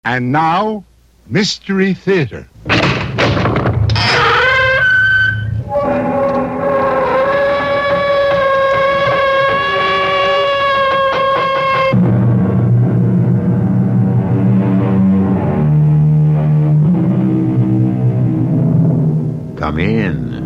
And now, Mystery Theater. Come in.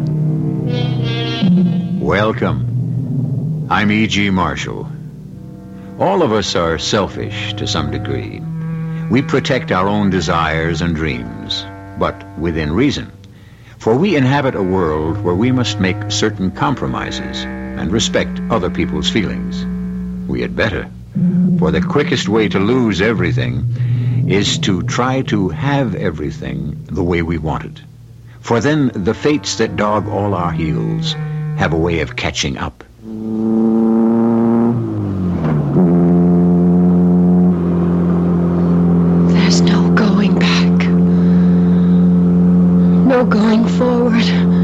Welcome. I'm E.G. Marshall. All of us are selfish to some degree. We protect our own desires and dreams, but within reason. For we inhabit a world where we must make certain compromises and respect other people's feelings. We had better. For the quickest way to lose everything is to try to have everything the way we want it. For then the fates that dog all our heels have a way of catching up. There's no going back. No going forward.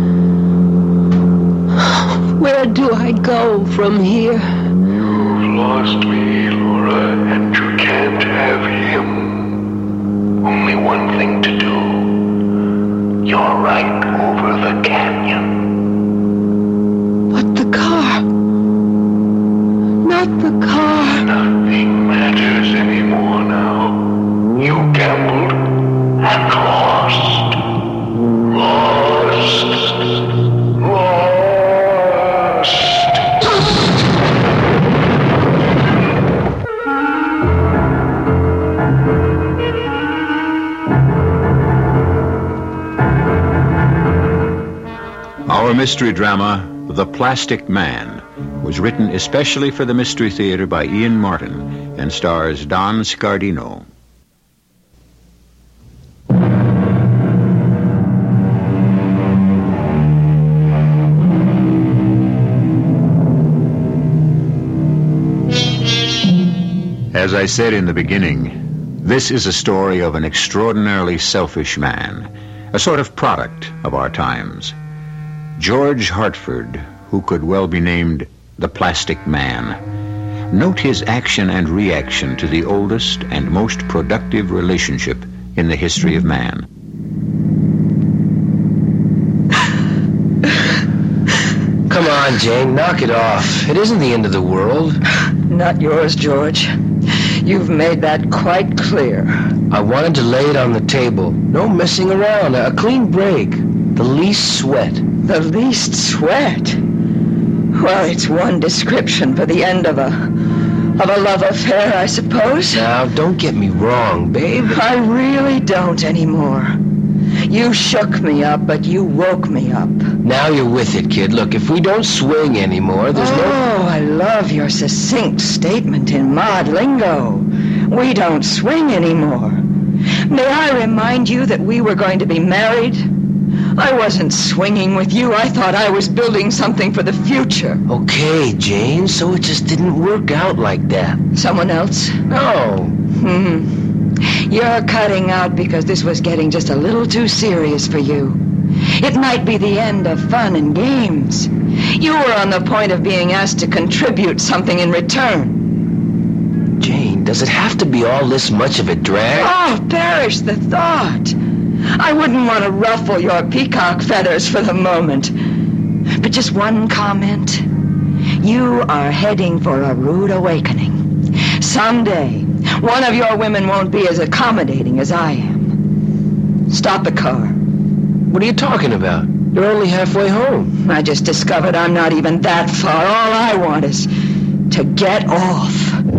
Where do I go from here? You've lost me, Laura, and you can't have him. Only one thing to do. You're right over the canyon. But the car. Not the car. Nothing matters anymore now. You gambled and lost. Lost. Our mystery drama, The Plastic Man, was written especially for the Mystery Theater by Ian Martin and stars Don Scardino. As I said in the beginning, this is a story of an extraordinarily selfish man, a sort of product of our times. George Hartford, who could well be named the Plastic Man. Note his action and reaction to the oldest and most productive relationship in the history of man. Come on, Jane, knock it off. It isn't the end of the world. Not yours, George. You've made that quite clear. I wanted to lay it on the table. No messing around. A clean break. The least sweat. The least sweat? Well, it's one description for the end of a love affair, I suppose. Now, don't get me wrong, babe. I really don't anymore. You shook me up, but you woke me up. Now you're with it, kid. Look, if we don't swing anymore, there's Oh, I love your succinct statement in mod lingo. We don't swing anymore. May I remind you that we were going to be married? I wasn't swinging with you. I thought I was building something for the future. Okay, Jane, so it just didn't work out like that. Someone else? No. You're cutting out because this was getting just a little too serious for you. It might be the end of fun and games. You were on the point of being asked to contribute something in return. Jane, does it have to be all this much of a drag? Oh, perish the thought. I wouldn't want to ruffle your peacock feathers for the moment. But just one comment. You are heading for a rude awakening. Someday, one of your women won't be as accommodating as I am. Stop the car. What are you talking about? You're only halfway home. I just discovered I'm not even that far. All I want is to get off.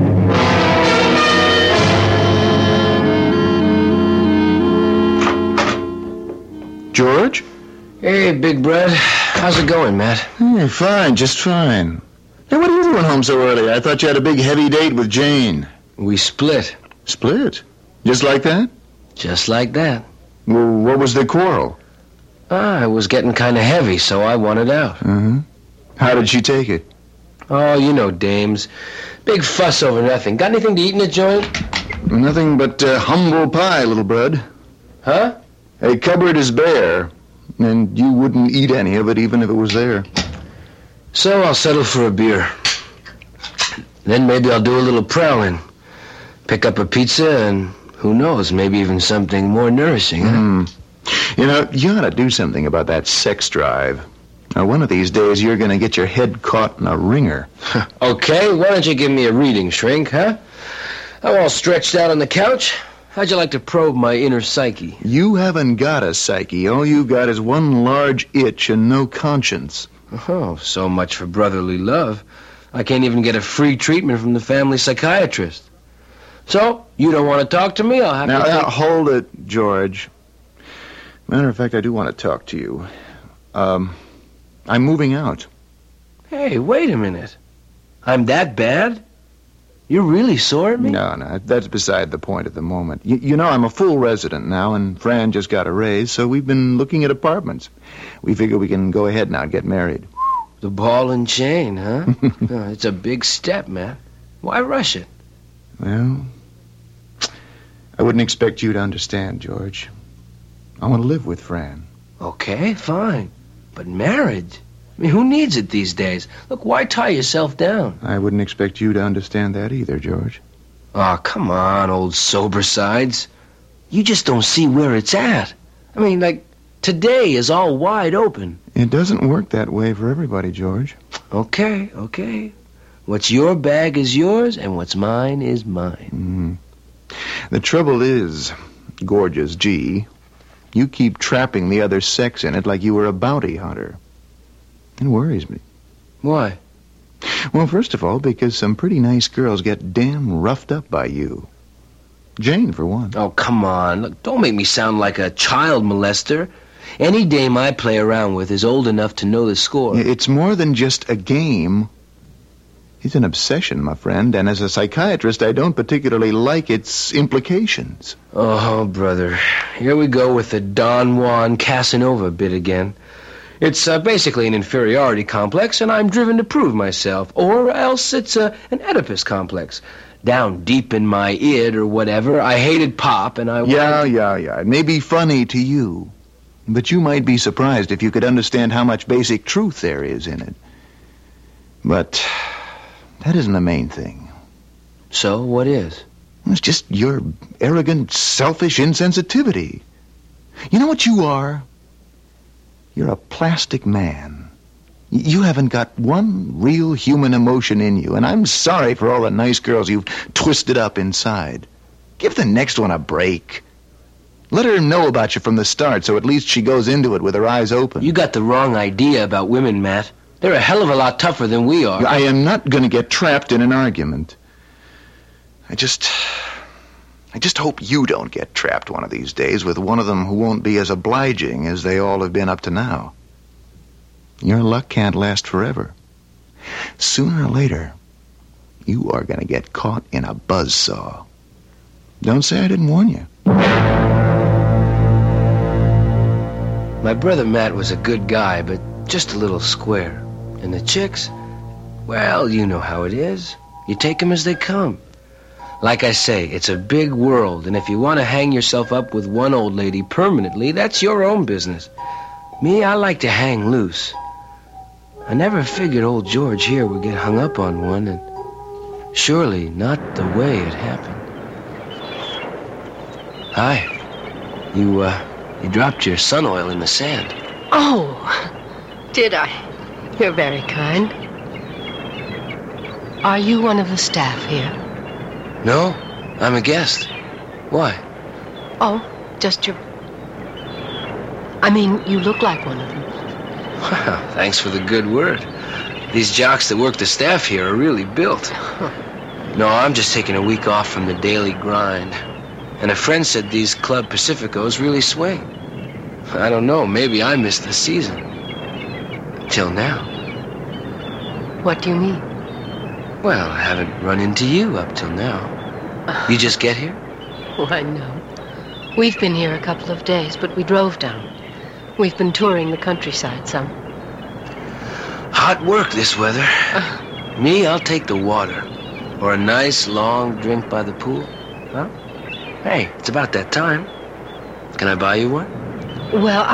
George? Hey, Big Brad. How's it going, Matt? Fine, just fine. Hey, what are you doing home so early? I thought you had a big, heavy date with Jane. We split. Split? Just like that? Just like that. Well, what was the quarrel? It was getting kind of heavy, so I wanted out. Mm-hmm. How did she take it? Oh, you know dames. Big fuss over nothing. Got anything to eat in the joint? Nothing but humble pie, little bud. Huh? A cupboard is bare, and you wouldn't eat any of it even if it was there. So I'll settle for a beer. Then maybe I'll do a little prowling. Pick up a pizza and Who knows, maybe even something more nourishing, huh? You know, you ought to do something about that sex drive. Now, one of these days, you're going to get your head caught in a ringer. Okay, why don't you give me a reading, Shrink, huh? I'm all stretched out on the couch. How'd you like to probe my inner psyche? You haven't got a psyche. All you've got is one large itch and no conscience. Oh, so much for brotherly love. I can't even get a free treatment from the family psychiatrist. So, you don't want to talk to me? I'll have to... Now, hold it, George. Matter of fact, I do want to talk to you. I'm moving out. Hey, wait a minute. I'm that bad? You're really sore at me? No, that's beside the point at the moment. You know, I'm a full resident now, and Fran just got a raise, so we've been looking at apartments. We figure we can go ahead now and get married. The ball and chain, huh? Oh, it's a big step, man. Why rush it? Well, I wouldn't expect you to understand, George. I want to live with Fran. Okay, fine. But marriage? I mean, who needs it these days? Look, why tie yourself down? I wouldn't expect you to understand that either, George. Oh, come on, old sober sides. You just don't see where it's at. I mean, like, today is all wide open. It doesn't work that way for everybody, George. Okay. What's your bag is yours, and what's mine is mine. The trouble is, Gorgeous G, you keep trapping the other sex in it like you were a bounty hunter. It worries me. Why? Well, first of all, because some pretty nice girls get damn roughed up by you. Jane, for one. Oh, come on. Look, don't make me sound like a child molester. Any dame I play around with is old enough to know the score. It's more than just a game. It's an obsession, my friend, and as a psychiatrist, I don't particularly like its implications. Oh, brother. Here we go with the Don Juan Casanova bit again. It's basically an inferiority complex, and I'm driven to prove myself. Or else it's an Oedipus complex. Down deep in my id or whatever, I hated Pop, and I... Yeah. It may be funny to you, but you might be surprised if you could understand how much basic truth there is in it. But that isn't the main thing. So, what is? It's just your arrogant, selfish insensitivity. You know what you are? You're a plastic man. You haven't got one real human emotion in you, and I'm sorry for all the nice girls you've twisted up inside. Give the next one a break. Let her know about you from the start, so at least she goes into it with her eyes open. You got the wrong idea about women, Matt. They're a hell of a lot tougher than we are. I am not going to get trapped in an argument. I just hope you don't get trapped one of these days with one of them who won't be as obliging as they all have been up to now. Your luck can't last forever. Sooner or later, you are going to get caught in a buzzsaw. Don't say I didn't warn you. My brother Matt was a good guy, but just a little square. And the chicks, well, you know how it is. You take them as they come. Like I say, it's a big world, and if you want to hang yourself up with one old lady permanently, that's your own business. Me, I like to hang loose. I never figured old George here would get hung up on one, and surely not the way it happened. Hi. You dropped your sun oil in the sand. Oh, did I? You're very kind. Are you one of the staff here? No, I'm a guest. Why? Oh, just your... I mean, you look like one of them. Wow, thanks for the good word. These jocks that work the staff here are really built. No, I'm just taking a week off from the daily grind. And a friend said these Club Pacificos really swing. I don't know, maybe I missed the season. Till now. What do you mean? Well, I haven't run into you up till now. You just get here? Why, no. We've been here a couple of days, but we drove down. We've been touring the countryside some. Hot work this weather. Me, I'll take the water. Or a nice long drink by the pool. Huh? Hey, it's about that time. Can I buy you one? Well,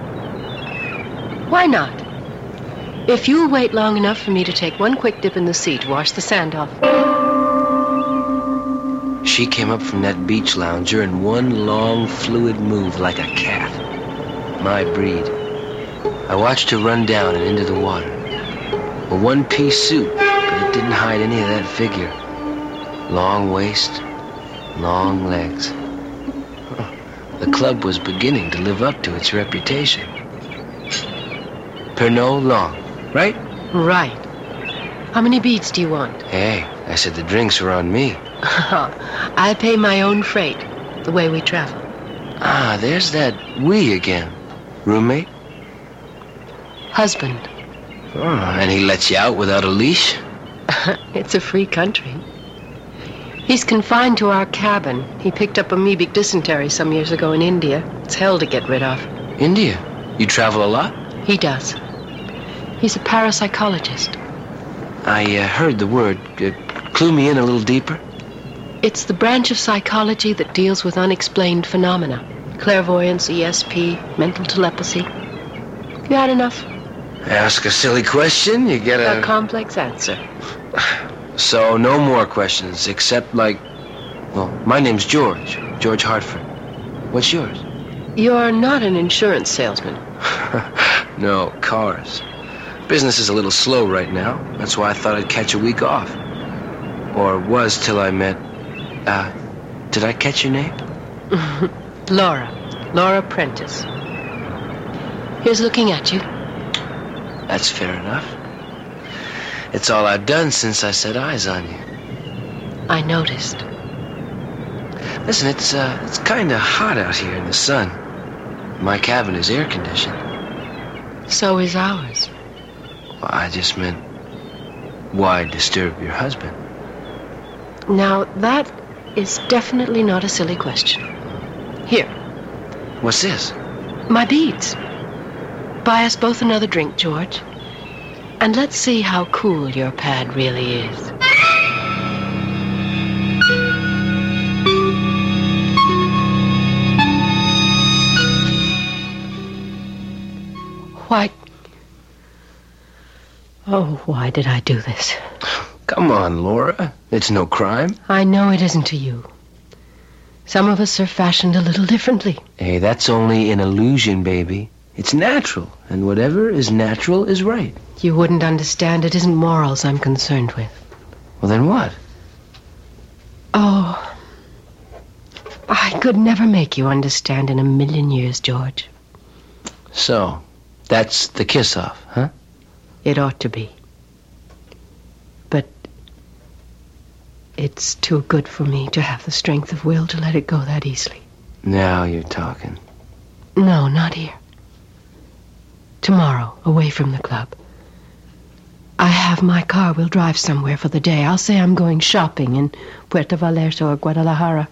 Why not? If you'll wait long enough for me to take one quick dip in the sea to wash the sand off. She came up from that beach lounger in one long, fluid move like a cat. My breed. I watched her run down and into the water. A one-piece suit, but it didn't hide any of that figure. Long waist, long legs. The club was beginning to live up to its reputation. Pernod long, right? Right. How many beads do you want? Hey, I said the drinks were on me. I pay my own freight, the way we travel. Ah, there's that we again. Roommate? Husband. Oh, and he lets you out without a leash? It's a free country. He's confined to our cabin. He picked up amoebic dysentery some years ago in India. It's hell to get rid of. India? You travel a lot? He does. He's a parapsychologist. I heard the word. Clue me in a little deeper. It's the branch of psychology that deals with unexplained phenomena. Clairvoyance, ESP, mental telepathy. You had enough? Ask a silly question, you get A complex answer. So no more questions, except well, my name's George. George Hartford. What's yours? You're not an insurance salesman. No, cars. Business is a little slow right now. That's why I thought I'd catch a week off. Or was till I met... did I catch your name? Laura Prentice. Here's looking at you. That's fair enough. It's all I've done since I set eyes on you. I noticed. Listen, it's kind of hot out here in the sun. My cabin is air-conditioned. So is ours. Well, I just meant, why disturb your husband? Now, that is definitely not a silly question. Here. What's this? My beads. Buy us both another drink, George. And let's see how cool your pad really is. Why... Oh, why did I do this? Come on, Laura. It's no crime. I know it isn't to you. Some of us are fashioned a little differently. Hey, that's only an illusion, baby. It's natural, and whatever is natural is right. You wouldn't understand. It isn't morals I'm concerned with. Well, then what? Oh, I could never make you understand in a million years, George. So, that's the kiss-off, huh? It ought to be. But it's too good for me to have the strength of will to let it go that easily. Now you're talking. No, not here. Tomorrow, away from the club. I have my car. We'll drive somewhere for the day. I'll say I'm going shopping in Puerto Vallarta or Guadalajara.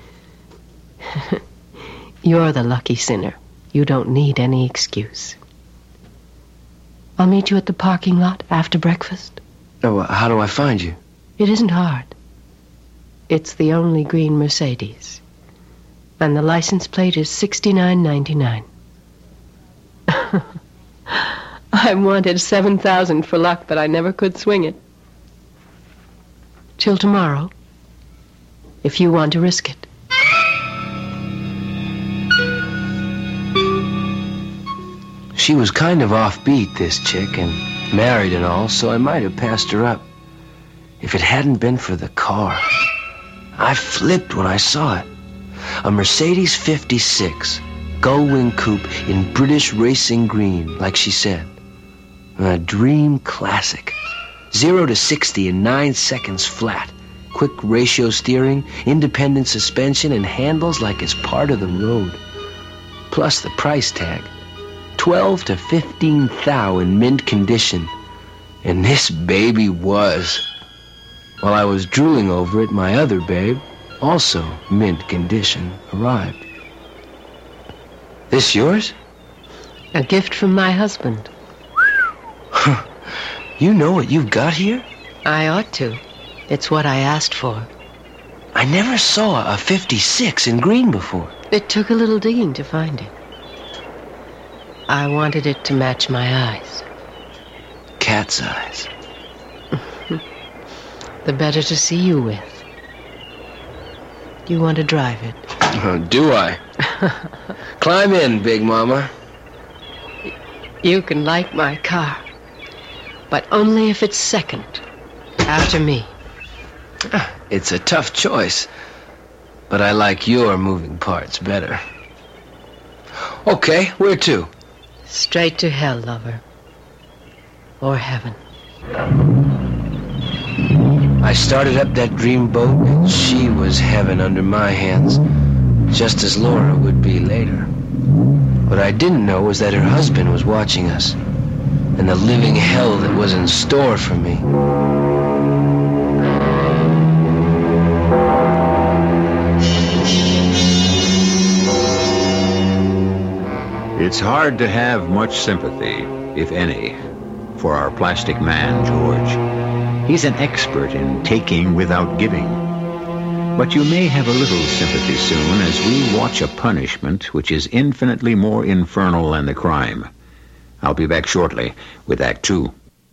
You're the lucky sinner. You don't need any excuse. I'll meet you at the parking lot after breakfast. Oh, how do I find you? It isn't hard. It's the only green Mercedes. And the license plate is $69.99. I wanted $7,000 for luck, but I never could swing it. Till tomorrow, if you want to risk it. She was kind of offbeat, this chick, and married and all, so I might have passed her up. If it hadn't been for the car. I flipped when I saw it. A Mercedes 56, gull-wing coupe in British racing green, like she said. A dream classic. 0 to 60 in 9 seconds flat. Quick ratio steering, independent suspension, and handles like it's part of the road. Plus the price tag. 12 to 15 thou in mint condition. And this baby was. While I was drooling over it, my other babe, also mint condition, arrived. This yours? A gift from my husband. You know what you've got here? I ought to. It's what I asked for. I never saw a 56 in green before. It took a little digging to find it. I wanted it to match my eyes. Cat's eyes. The better to see you with. You want to drive it? Do I? Climb in, Big Mama. You can like my car, but only if it's second, after me. It's a tough choice, but I like your moving parts better. Okay, where to? Straight to hell, lover. Or heaven. I started up that dreamboat, and she was heaven under my hands, just as Laura would be later. What I didn't know was that her husband was watching us, and the living hell that was in store for me. It's hard to have much sympathy, if any, for our plastic man, George. He's an expert in taking without giving. But you may have a little sympathy soon as we watch a punishment which is infinitely more infernal than the crime. I'll be back shortly with Act 2.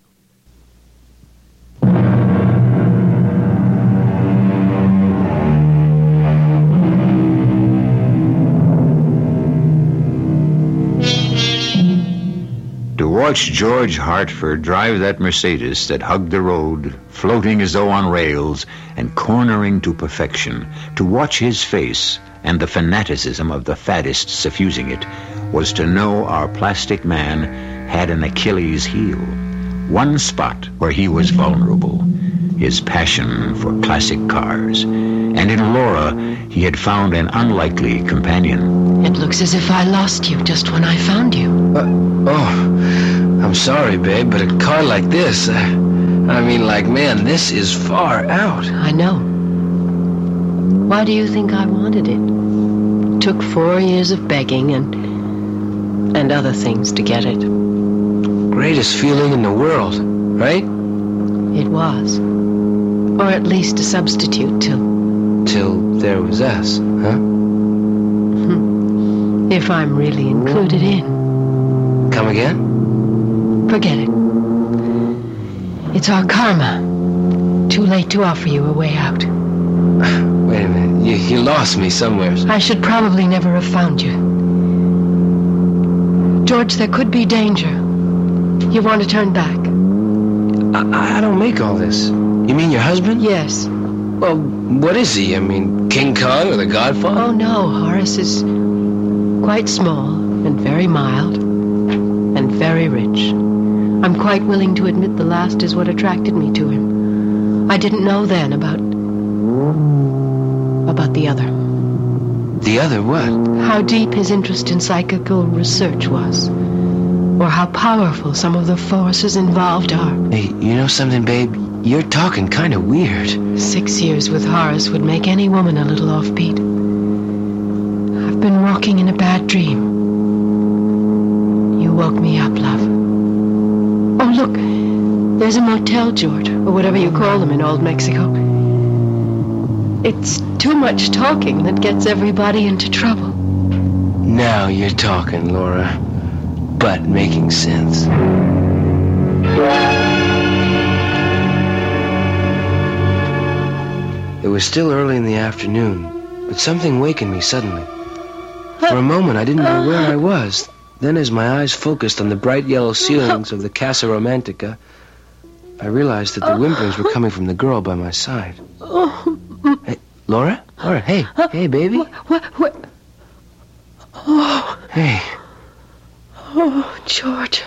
To watch George Hartford drive that Mercedes that hugged the road, floating as though on rails and cornering to perfection, to watch his face and the fanaticism of the faddists suffusing it, was to know our plastic man had an Achilles heel. One spot where he was vulnerable, his passion for classic cars. And in Laura, he had found an unlikely companion. It looks as if I lost you just when I found you. I'm sorry, babe, but a car like this, man, this is far out. I know. Why do you think I wanted it? Took 4 years of begging and other things to get it. Greatest feeling in the world, right? It was. Or at least a substitute Till there was us, huh? If I'm really included in. Come again? Forget it. It's our karma. Too late to offer you a way out. Wait a minute. You lost me somewhere. I should probably never have found you. George, there could be danger. You want to turn back? I don't make all this. You mean your husband? Yes. Well, what is he? I mean, King Kong or the Godfather? Oh, no. Horace is quite small and very mild and very rich. I'm quite willing to admit the last is what attracted me to him. I didn't know then about the other. The other what? How deep his interest in psychical research was. Or how powerful some of the forces involved are. Hey, you know something, babe? You're talking kind of weird. 6 years with Horace would make any woman a little offbeat. I've been walking in a bad dream. You woke me up, love. Oh, look. There's a motel, George, or whatever you call them in old Mexico. It's too much talking that gets everybody into trouble. Now you're talking, Laura. But making sense. It was still early in the afternoon, but something wakened me suddenly. For a moment, I didn't know where I was. Then, as my eyes focused on the bright yellow ceilings of the Casa Romantica, I realized that the whimperings were coming from the girl by my side. Hey, Laura? Laura, hey. Hey, baby. What? Oh. Hey. Oh, George.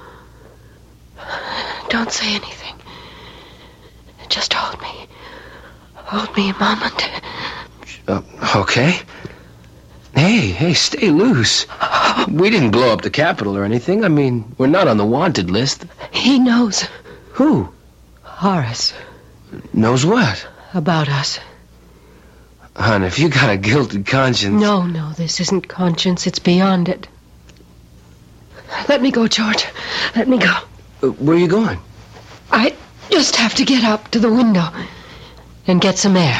Don't say anything. Just hold me. Hold me a moment. Okay. Hey, stay loose. We didn't blow up the Capitol or anything. I mean, we're not on the wanted list. He knows. Who? Horace. Knows what? About us. Hon, if you got a guilty conscience... No, this isn't conscience. It's beyond it. Let me go, George. Let me go. Where are you going? I just have to get up to the window and get some air.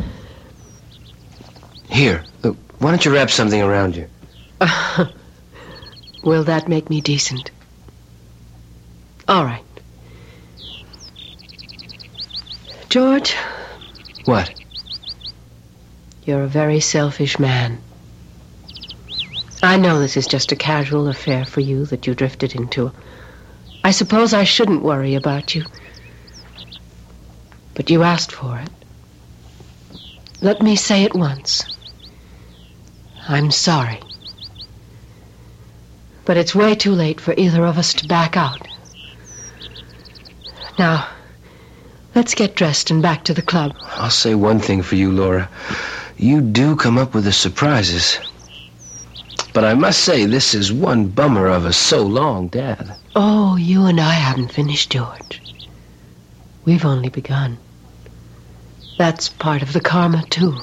Here, why don't you wrap something around you? Will that make me decent? All right. George? What? You're a very selfish man. I know this is just a casual affair for you that you drifted into. I suppose I shouldn't worry about you. But you asked for it. Let me say it once. I'm sorry. But it's way too late for either of us to back out. Now, let's get dressed and back to the club. I'll say one thing for you, Laura. You do come up with the surprises. But I must say, this is one bummer of a so long, Dad. Oh, you and I haven't finished, George. We've only begun. That's part of the karma, too.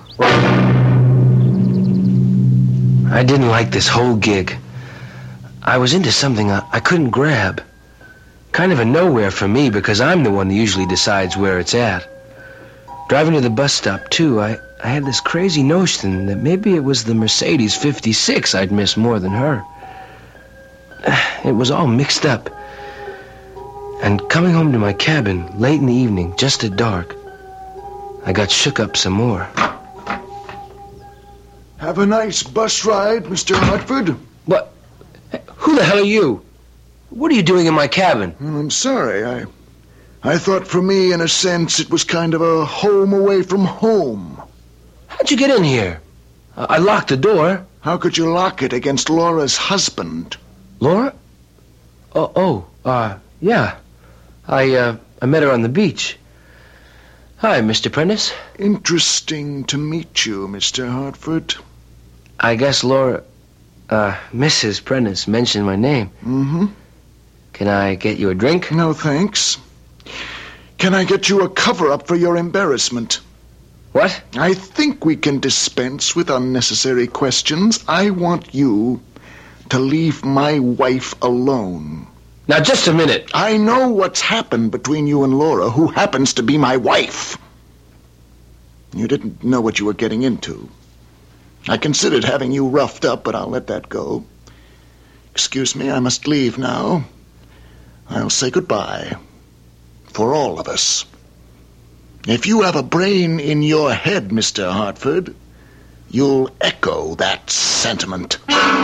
I didn't like this whole gig. I was into something I couldn't grab. Kind of a nowhere for me, because I'm the one that usually decides where it's at. Driving to the bus stop, too, I had this crazy notion that maybe it was the Mercedes 56 I'd miss more than her. It was all mixed up. And coming home to my cabin late in the evening, just at dark, I got shook up some more. Have a nice bus ride, Mr. Hartford. What? Who the hell are you? What are you doing in my cabin? Well, I'm sorry. I thought for me, in a sense, it was kind of a home away from home. How'd you get in here? I locked the door. How could you lock it against Laura's husband? Laura? Yeah. I met her on the beach. Hi, Mr. Prentice. Interesting to meet you, Mr. Hartford. I guess Laura, Mrs. Prentice mentioned my name. Mm-hmm. Can I get you a drink? No, thanks. Can I get you a cover-up for your embarrassment? What? I think we can dispense with unnecessary questions. I want you to leave my wife alone. Now, just a minute. I know what's happened between you and Laura, who happens to be my wife. You didn't know what you were getting into. I considered having you roughed up, but I'll let that go. Excuse me, I must leave now. I'll say goodbye. For all of us. If you have a brain in your head, Mr. Hartford, you'll echo that sentiment.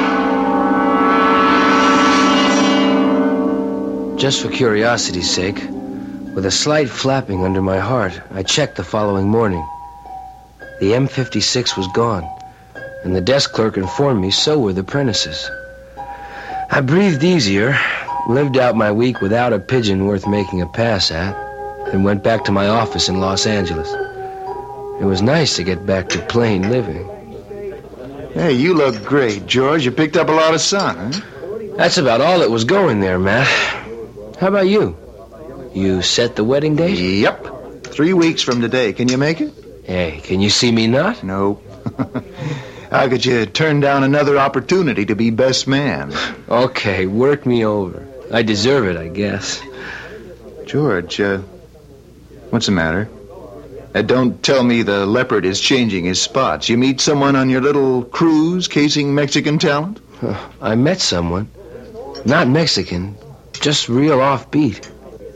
Just for curiosity's sake, with a slight flapping under my heart, I checked the following morning. The M56 was gone, and the desk clerk informed me so were the Prentices. I breathed easier, lived out my week without a pigeon worth making a pass at, and went back to my office in Los Angeles. It was nice to get back to plain living. Hey, you look great, George. You picked up a lot of sun, huh? That's about all that was going there, Matt. How about you? You set the wedding date? Yep. 3 weeks from today. Can you make it? Hey, can you see me not? No. How could you turn down another opportunity to be best man? Okay, work me over. I deserve it, I guess. George, what's the matter? Don't tell me the leopard is changing his spots. You meet someone on your little cruise casing Mexican talent? I met someone. Not Mexican, just real offbeat.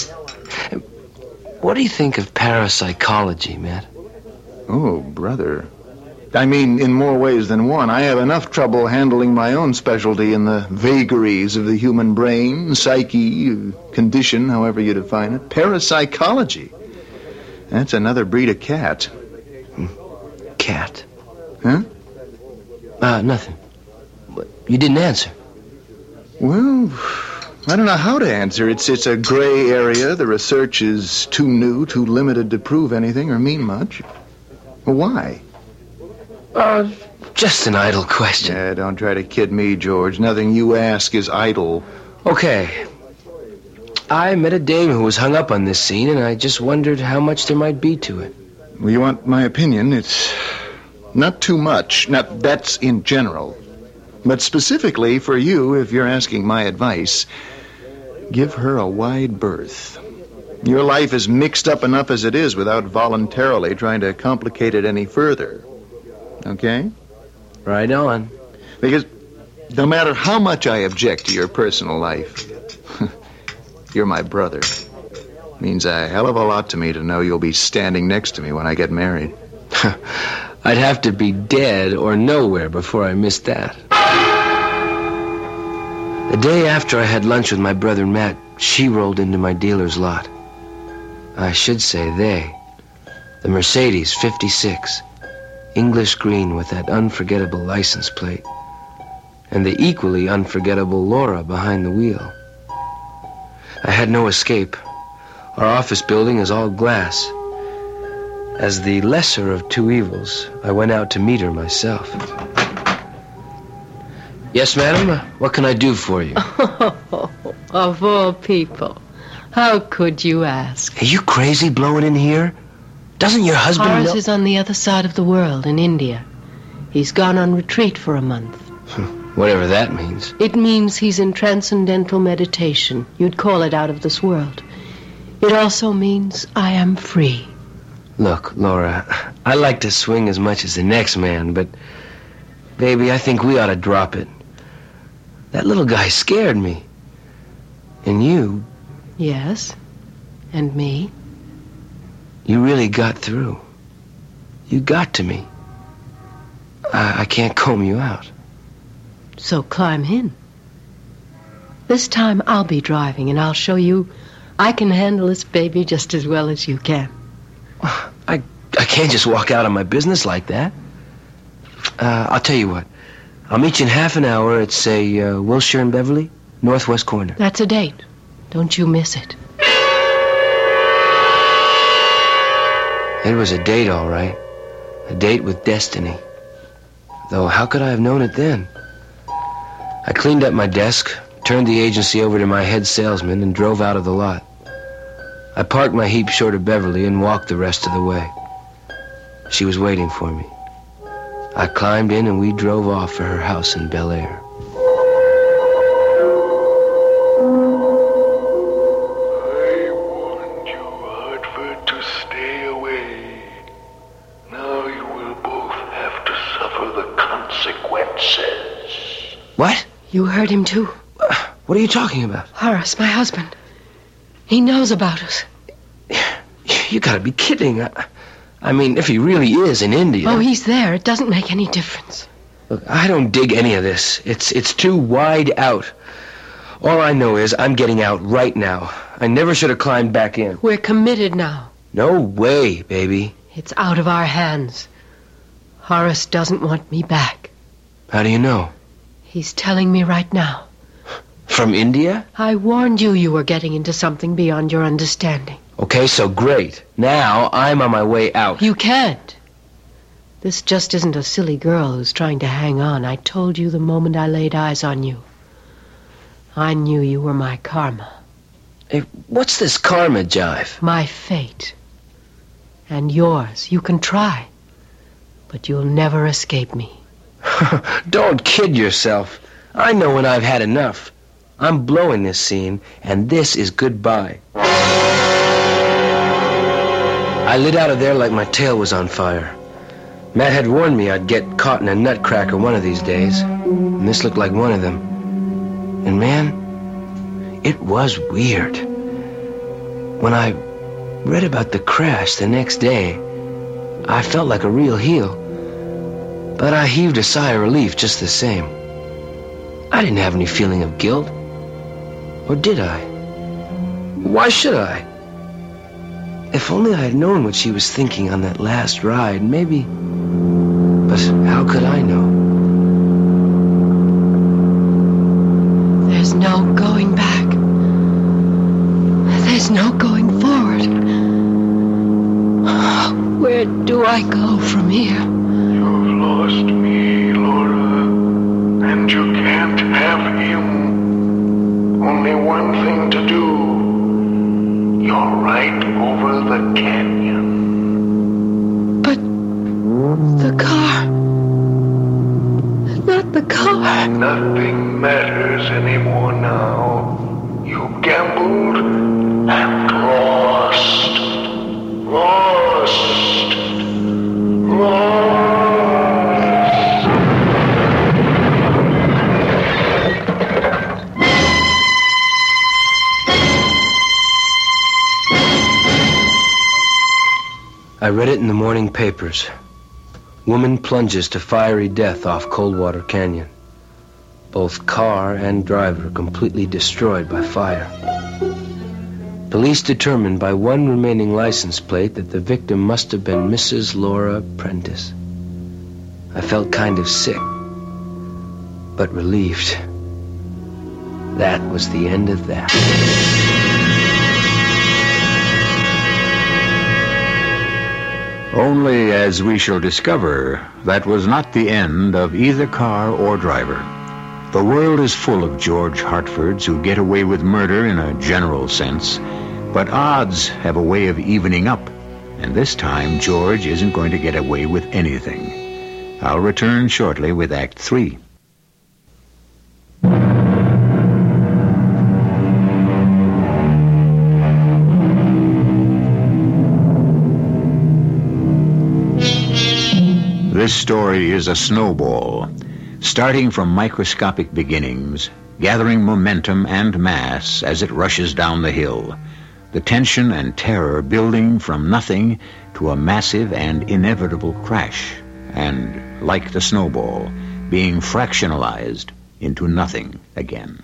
What do you think of parapsychology, Matt? Oh, brother. I mean, in more ways than one. I have enough trouble handling my own specialty in the vagaries of the human brain, psyche, condition, however you define it. Parapsychology. That's another breed of cat. Cat? Huh? Nothing. You didn't answer. Well, I don't know how to answer. It's a gray area. The research is too new, too limited to prove anything or mean much. Well, why? Just an idle question. Yeah, don't try to kid me, George. Nothing you ask is idle. Okay. I met a dame who was hung up on this scene, and I just wondered how much there might be to it. Well, you want my opinion? It's not too much. Now, that's in general. But specifically for you, if you're asking my advice, give her a wide berth. Your life is mixed up enough as it is without voluntarily trying to complicate it any further. Okay? Right on. Because no matter how much I object to your personal life, you're my brother. Means a hell of a lot to me to know you'll be standing next to me when I get married. I'd have to be dead or nowhere before I missed that. The day after I had lunch with my brother Matt, she rolled into my dealer's lot. I should say they. The Mercedes 56, English green with that unforgettable license plate, and the equally unforgettable Laura behind the wheel. I had no escape. Our office building is all glass. As the lesser of two evils, I went out to meet her myself. Yes, madam? What can I do for you? Of all people. How could you ask? Are you crazy blowing in here? Doesn't your husband Horace know? is on the other side of the world, in India. He's gone on retreat for a month. Whatever that means. It means he's in transcendental meditation. You'd call it out of this world. It also means I am free. Look, Laura, I like to swing as much as the next man, but, baby, I think we ought to drop it. That little guy scared me. And you... Yes, and me. You really got through. You got to me. I can't comb you out. So climb in. This time I'll be driving, and I'll show you I can handle this baby just as well as you can. I can't just walk out on my business like that. I'll tell you what. I'll meet you in half an hour at, say, Wilshire and Beverly, northwest corner. That's a date. Don't you miss it. It was a date, all right. A date with destiny. Though how could I have known it then? I cleaned up my desk, turned the agency over to my head salesman, and drove out of the lot. I parked my heap short of Beverly and walked the rest of the way. She was waiting for me. I climbed in and we drove off for her house in Bel Air. I warned you, Hartford, to stay away. Now you will both have to suffer the consequences. What? You heard him too. What are you talking about? Horace, my husband. He knows about us. You gotta be kidding. I mean, if he really is in India... Oh, he's there. It doesn't make any difference. Look, I don't dig any of this. It's too wide out. All I know is I'm getting out right now. I never should have climbed back in. We're committed now. No way, baby. It's out of our hands. Horace doesn't want me back. How do you know? He's telling me right now. From India? I warned you were getting into something beyond your understanding. Okay, so great. Now I'm on my way out. You can't. This just isn't a silly girl who's trying to hang on. I told you the moment I laid eyes on you. I knew you were my karma. Hey, what's this karma jive? My fate. And yours. You can try. But you'll never escape me. Don't kid yourself. I know when I've had enough. I'm blowing this scene, and this is goodbye. I lit out of there like my tail was on fire. Matt had warned me I'd get caught in a nutcracker one of these days, and this looked like one of them. And man, it was weird. When I read about the crash the next day, I felt like a real heel. But I heaved a sigh of relief just the same. I didn't have any feeling of guilt. Or did I? Why should I? If only I had known what she was thinking on that last ride, maybe... But how could I know? There's no going back. There's no going forward. Where do I go from here? You've lost me, Laura, and you can't have him. Only one thing to do. You're right over the canyon. But the car... Not the car. Nothing matters anymore now. You gambled and lost. Lost. Lost. I read it in the morning papers. Woman plunges to fiery death off Coldwater Canyon. Both car and driver completely destroyed by fire. Police determined by one remaining license plate that the victim must have been Mrs. Laura Prentice. I felt kind of sick, but relieved. That was the end of that. Only, as we shall discover, that was not the end of either car or driver. The world is full of George Hartfords who get away with murder in a general sense, but odds have a way of evening up, and this time George isn't going to get away with anything. I'll return shortly with Act 3. This story is a snowball, starting from microscopic beginnings, gathering momentum and mass as it rushes down the hill. The tension and terror building from nothing to a massive and inevitable crash, and, like the snowball, being fractionalized into nothing again.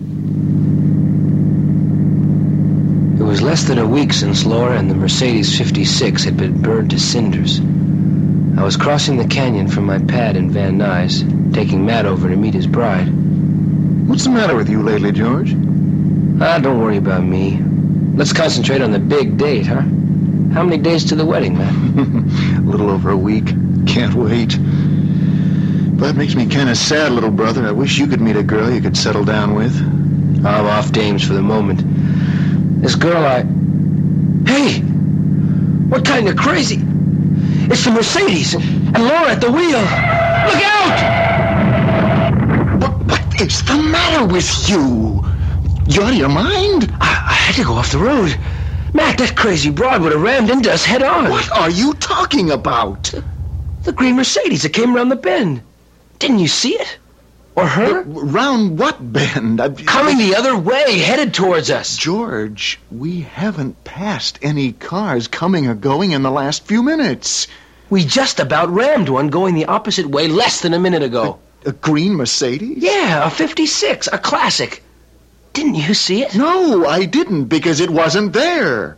It was less than a week since Laura and the Mercedes 56 had been burned to cinders. I was crossing the canyon from my pad in Van Nuys, taking Matt over to meet his bride. What's the matter with you lately, George? Don't worry about me. Let's concentrate on the big date, huh? How many days to the wedding, Matt? A little over a week. Can't wait. But it makes me kind of sad, little brother. I wish you could meet a girl you could settle down with. I'm off dames for the moment. This girl Hey! What kind of crazy... It's the Mercedes, and Laura at the wheel. Look out! What is the matter with you? You out of your mind? I had to go off the road. Matt, that crazy broad would have rammed into us head on. What are you talking about? The green Mercedes that came around the bend. Didn't you see it? Or her? Round what bend? Coming the other way, headed towards us. George, we haven't passed any cars coming or going in the last few minutes. We just about rammed one going the opposite way less than a minute ago. A green Mercedes? Yeah, a 56, a classic. Didn't you see it? No, I didn't, because it wasn't there.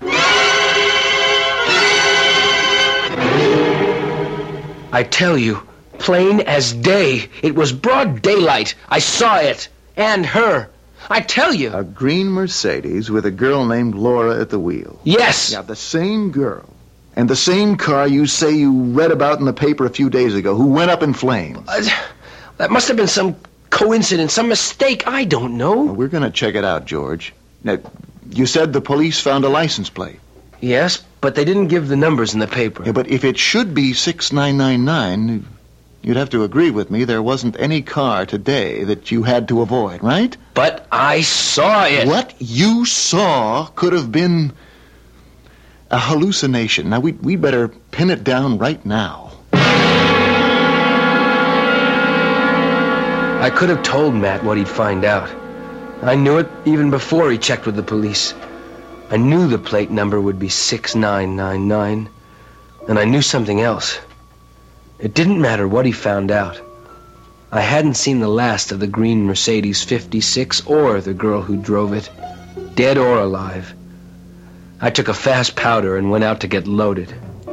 I tell you, plain as day. It was broad daylight. I saw it. And her. I tell you. A green Mercedes with a girl named Laura at the wheel. Yes. Yeah, the same girl. And the same car you say you read about in the paper a few days ago, who went up in flames. That must have been some coincidence, some mistake. I don't know. Well, we're going to check it out, George. Now, you said the police found a license plate. Yes, but they didn't give the numbers in the paper. Yeah, but if it should be 6999, you'd have to agree with me there wasn't any car today that you had to avoid, right? But I saw it. What you saw could have been a hallucination. Now, we better pin it down right now. I could have told Matt what he'd find out. I knew it even before he checked with the police. I knew the plate number would be 6999, and I knew something else. It didn't matter what he found out. I hadn't seen the last of the green Mercedes 56 or the girl who drove it, dead or alive. I took a fast powder and went out to get loaded.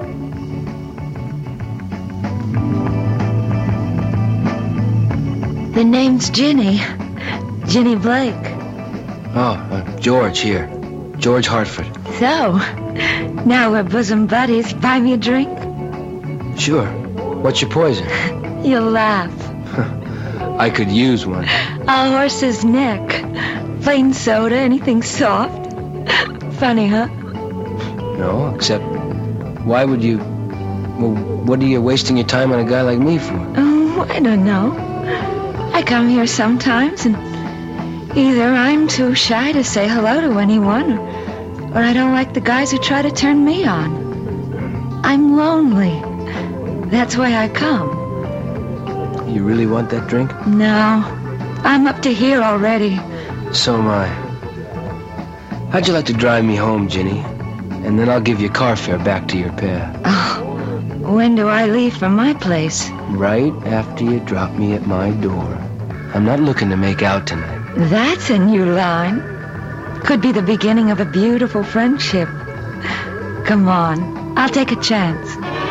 The name's Ginny. Ginny Blake. Oh, George here. George Hartford. So, now we're bosom buddies. Buy me a drink? Sure. What's your poison? You'll laugh. I could use one. A horse's neck. Plain soda, anything soft. Funny, huh? No, except why would you... Well, what are you wasting your time on a guy like me for? Oh, I don't know. I come here sometimes, and either I'm too shy to say hello to anyone, or I don't like the guys who try to turn me on. I'm lonely. That's why I come. You really want that drink? No. I'm up to here already. So am I. How'd you like to drive me home, Ginny? And then I'll give you car fare back to your pair. Oh, When do I leave from my place? Right after you drop me at my door. I'm not looking to make out tonight. That's a new line. Could be the beginning of a beautiful friendship. Come on, I'll take a chance.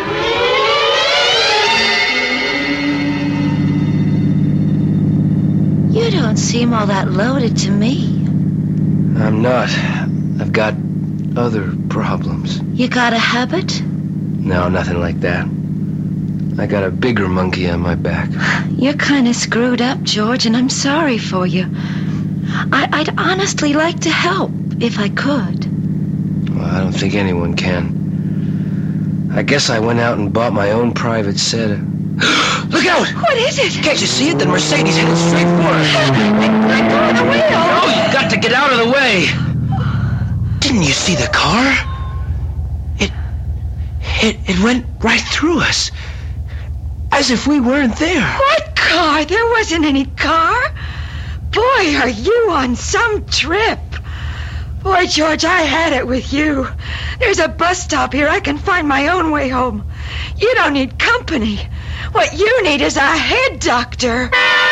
You don't seem all that loaded to me. I'm not. I've got other problems. You got a habit? No, nothing like that. I got a bigger monkey on my back. You're kind of screwed up, George, and I'm sorry for you. I'd honestly like to help, if I could. Well, I don't think anyone can. I guess I went out and bought my own private set. Look out! What is it? Can't you see it? The Mercedes headed straight for us. Let go of the wheel! No, you've got to get out of the way! Didn't you see the car? It went right through us. As if we weren't there. What car? There wasn't any car. Boy, are you on some trip. Boy, George, I had it with you. There's a bus stop here. I can find my own way home. You don't need company. What you need is a head doctor.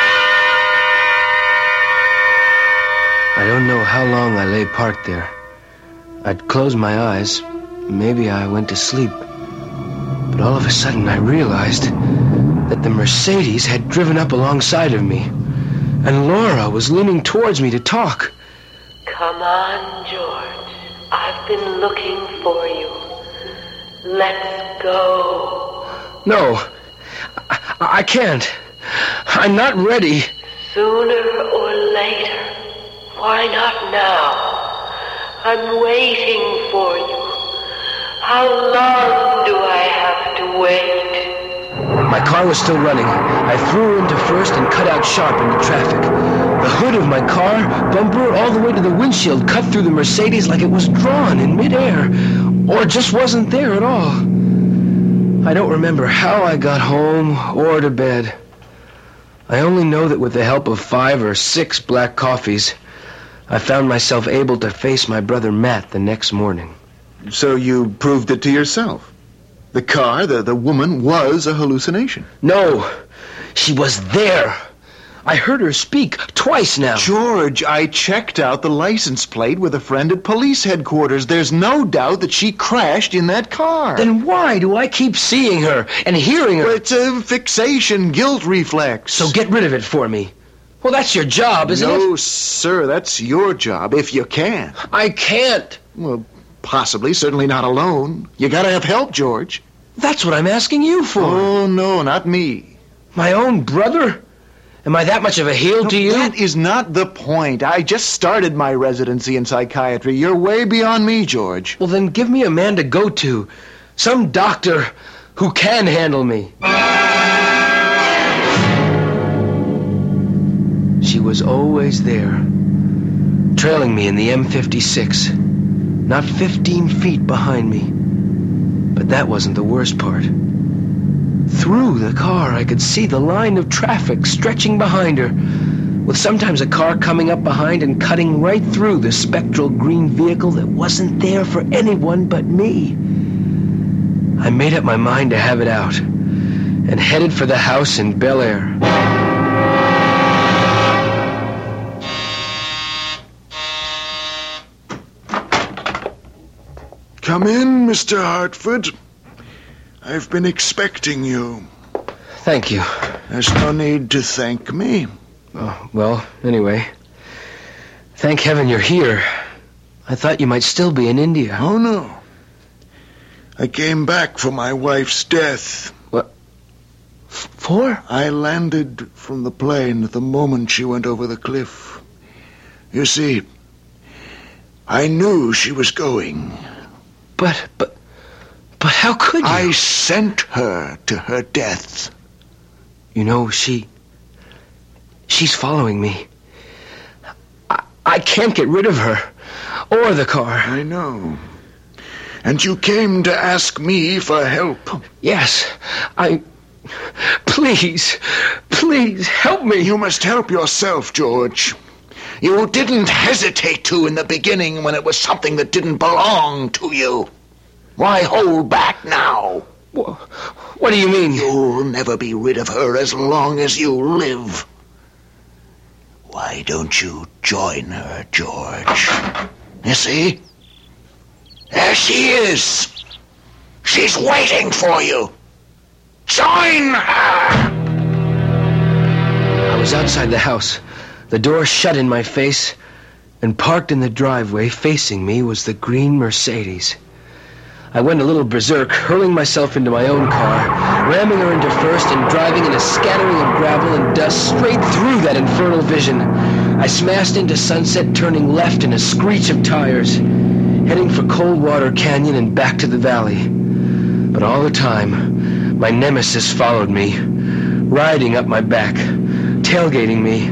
I don't know how long I lay parked there. I'd closed my eyes. Maybe I went to sleep. But all of a sudden I realized that the Mercedes had driven up alongside of me, and Laura was leaning towards me to talk. Come on, George. I've been looking for you. Let's go. No, I can't. I'm not ready. Sooner or later. Why not now? I'm waiting for you. How long do I have to wait? My car was still running. I threw into first and cut out sharp into traffic. The hood of my car, bumper, all the way to the windshield, cut through the Mercedes like it was drawn in midair, or just wasn't there at all. I don't remember how I got home or to bed. I only know that with the help of 5 or 6 black coffees, I found myself able to face my brother Matt the next morning. So you proved it to yourself. The car, the woman, was a hallucination. No, she was there. I heard her speak twice now. George, I checked out the license plate with a friend at police headquarters. There's no doubt that she crashed in that car. Then why do I keep seeing her and hearing her? Well, it's a fixation guilt reflex. So get rid of it for me. Well, that's your job, isn't it? No, sir, that's your job, if you can. I can't. Well, possibly, certainly not alone. You gotta have help, George. That's what I'm asking you for. Oh, no, not me. My own brother? Am I that much of a heel to you? That is not the point. I just started my residency in psychiatry. You're way beyond me, George. Well, then give me a man to go to. Some doctor who can handle me. She was always there, trailing me in the M56, not 15 feet behind me. But that wasn't the worst part. Through the car, I could see the line of traffic stretching behind her, with sometimes a car coming up behind and cutting right through the spectral green vehicle that wasn't there for anyone but me. I made up my mind to have it out, and headed for the house in Bel Air. Come in, Mr. Hartford. I've been expecting you. Thank you. There's no need to thank me. Oh, well, anyway, thank heaven you're here. I thought you might still be in India. Oh, no. I came back for my wife's death. What? For? I landed from the plane the moment she went over the cliff. You see, I knew she was going. But how could you? I sent her to her death. You know, she's following me. I can't get rid of her. Or the car. I know. And you came to ask me for help. Yes, Please, help me. You must help yourself, George. You didn't hesitate to in the beginning when it was something that didn't belong to you. Why hold back now? What do you mean? You'll never be rid of her as long as you live. Why don't you join her, George? You see? There she is. She's waiting for you. Join her! I was outside the house, the door shut in my face, and parked in the driveway facing me was the green Mercedes. I went a little berserk, hurling myself into my own car, ramming her into first and driving in a scattering of gravel and dust straight through that infernal vision. I smashed into Sunset, turning left in a screech of tires, heading for Coldwater Canyon and back to the valley. But all the time, my nemesis followed me, riding up my back, tailgating me.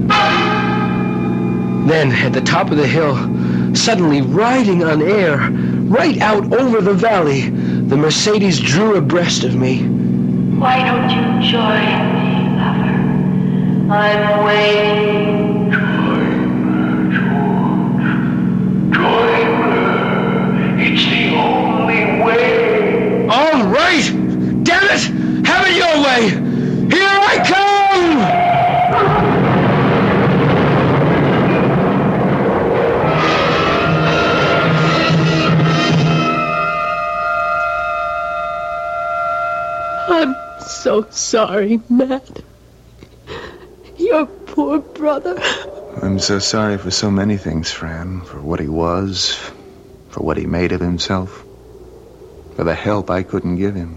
Then, at the top of the hill, suddenly riding on air, right out over the valley, the Mercedes drew abreast of me. Why don't you join me, lover? I'm waiting. Join her. It's the only way. All right! Damn it! Have it your way! Here I come! I'm so sorry, Matt. Your poor brother. I'm so sorry for so many things, Fran. For what he was, for what he made of himself, for the help I couldn't give him.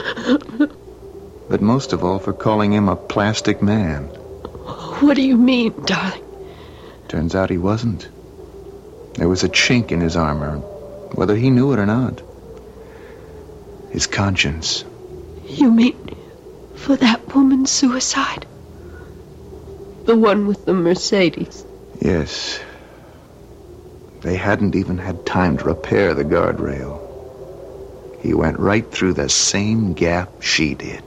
But most of all, for calling him a plastic man. What do you mean, darling? Turns out he wasn't. There was a chink in his armor, whether he knew it or not. His conscience. You mean for that woman's suicide? The one with the Mercedes? Yes. They hadn't even had time to repair the guardrail. He went right through the same gap she did.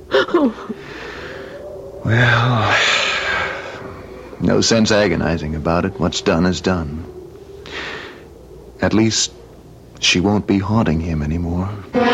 Well, no sense agonizing about it. What's done is done. At least, she won't be haunting him anymore.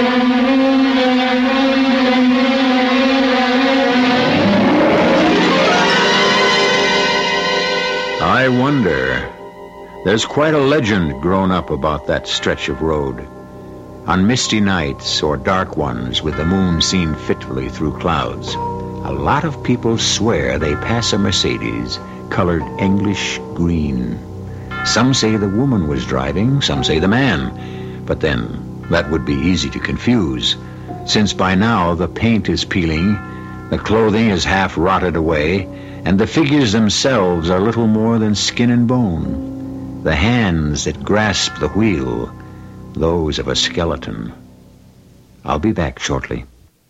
I wonder. There's quite a legend grown up about that stretch of road. On misty nights or dark ones with the moon seen fitfully through clouds, a lot of people swear they pass a Mercedes colored English green. Some say the woman was driving, some say the man. But then, that would be easy to confuse, since by now the paint is peeling, the clothing is half rotted away, and the figures themselves are little more than skin and bone. The hands that grasp the wheel, those of a skeleton. I'll be back shortly.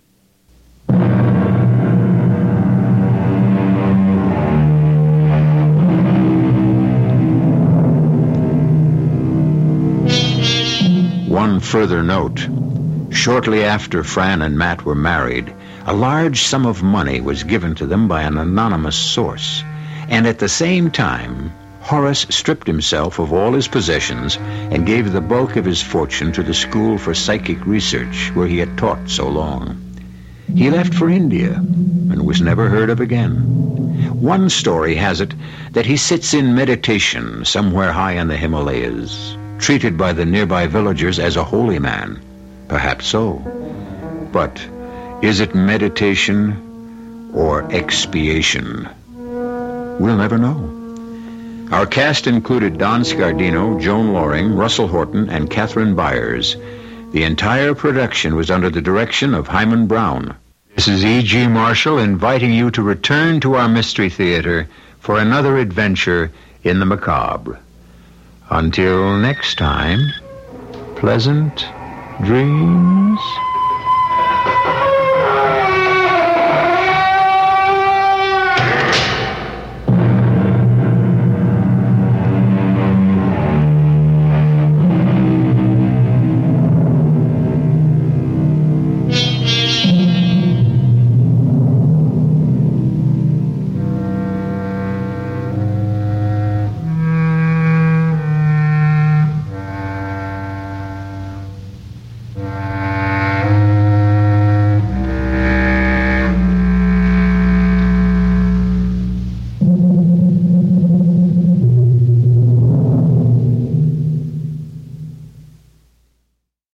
One further note. Shortly after Fran and Matt were married, a large sum of money was given to them by an anonymous source. And at the same time, Horace stripped himself of all his possessions and gave the bulk of his fortune to the School for Psychic Research, where he had taught so long. He left for India and was never heard of again. One story has it that he sits in meditation somewhere high in the Himalayas, treated by the nearby villagers as a holy man. Perhaps so. But is it meditation or expiation? We'll never know. Our cast included Don Scardino, Joan Loring, Russell Horton, and Catherine Byers. The entire production was under the direction of Hyman Brown. This is E.G. Marshall inviting you to return to our Mystery Theater for another adventure in the macabre. Until next time, pleasant dreams.